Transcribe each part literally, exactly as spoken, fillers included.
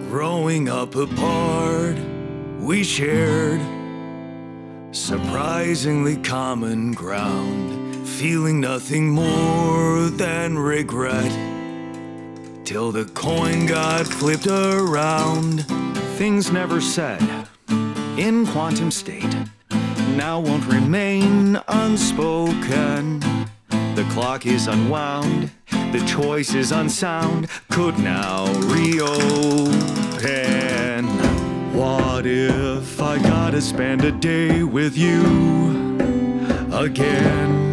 Growing up apart, we shared surprisingly common ground, feeling nothing more than regret, till the coin got flipped around. Things never said in quantum state now won't remain unspoken. The clock is unwound, the choice is unsound, could now reopen. What if I gotta spend a day with you again?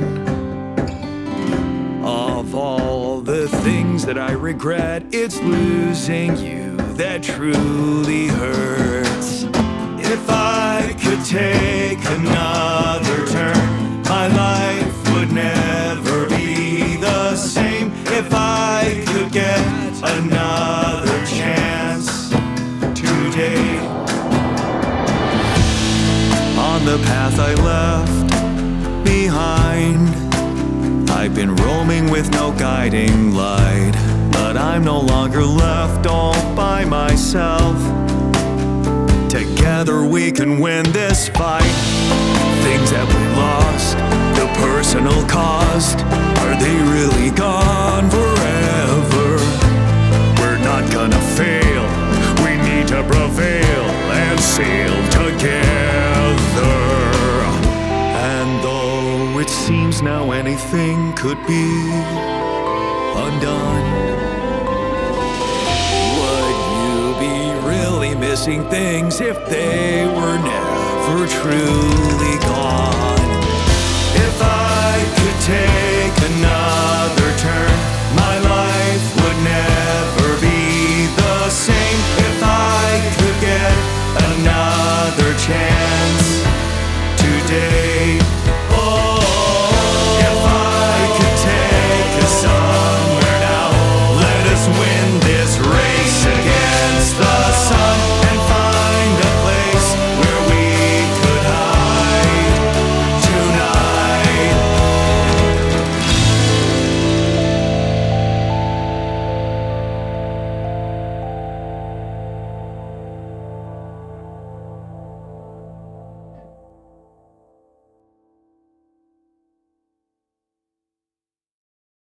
Of all the things that I regret, it's losing you that truly hurts. If I could take another turn, my life would never be the same. If I could get another chance today. On the path I left behind, I've been roaming with no guiding light, but I'm no longer left all by myself. Together we can win this fight. Things that we lost, the personal cost, are they really gone forever? We're not gonna fail, we need to prevail and sail together. And though it seems now anything could be undone, would you be really missing things if they were never truly gone? If I could take